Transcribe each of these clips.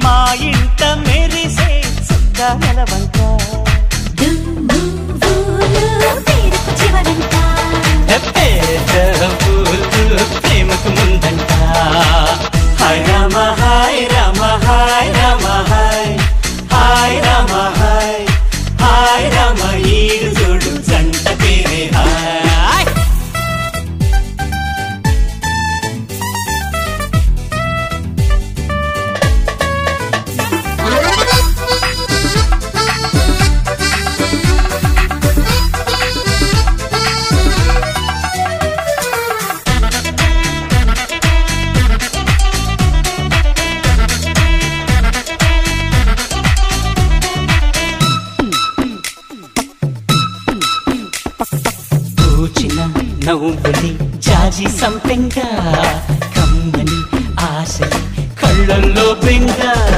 మా ఇంట మెరిసే సుద్దా నెలవంక ప్రేమకు ముందంట హాయ్ రామ హాయ్ రామ హాయ్ రామ హాయ్ హాయ్ రామ హాయ్ హాయ్ రామ ఈడు చూడు జంట పేరే హాయ్ నవ్వుని జాజి సంపెంగ కమ్మని ఆశని కళ్ళల్లో బెంగ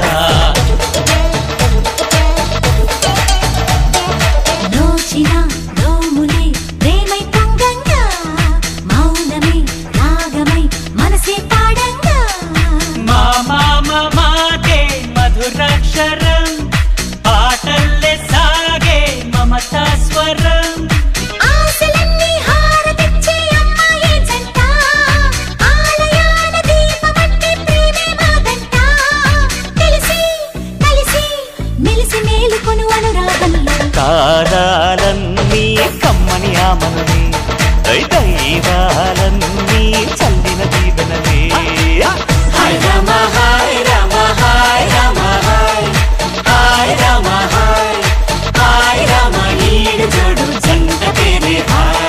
నోచిన నోములే ప్రేమై పొంగంగా మౌనమే రాగమై మనసే పాడంగా మా మామ మాటే మధురాక్షరం పాటల్లే సాగే మమతా స్వరం కాలాలన్నీ కమ్మని ఆమనలే దైవాలన్నీ చల్లిన దీవెనలే హాయ్ రామ హాయ్ రామ హాయ్ రామ హాయ్ హాయ్ రామ హాయ్ హాయ్ రామ ఈడు చూడు జంట పేరే హాయ్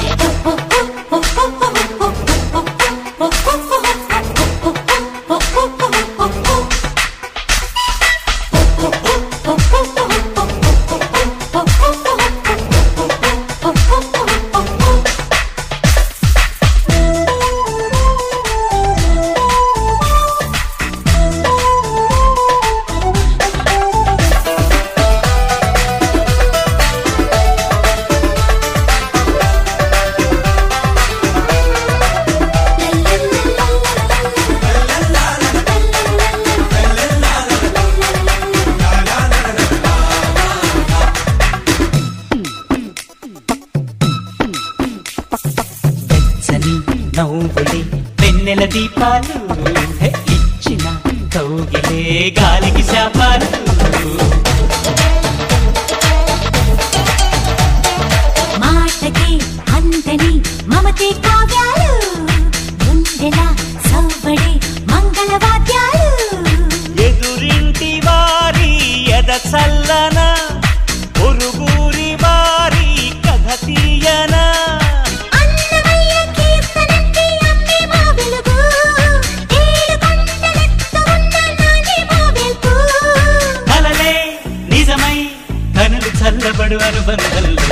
నవ్వులే వెన్నెల దీపాలు ఇచ్చిన కౌగిలే గాలికి శాపాలు మాటకి అంతని మమతే కావ్యాలు గుండెల సవ్వడి మంగళ వాద్యాలు ఎదురింటి వారి ఎద చల్లన పొరుగురి వారి కథ తీయన చల్లబడు అనుబంధంలో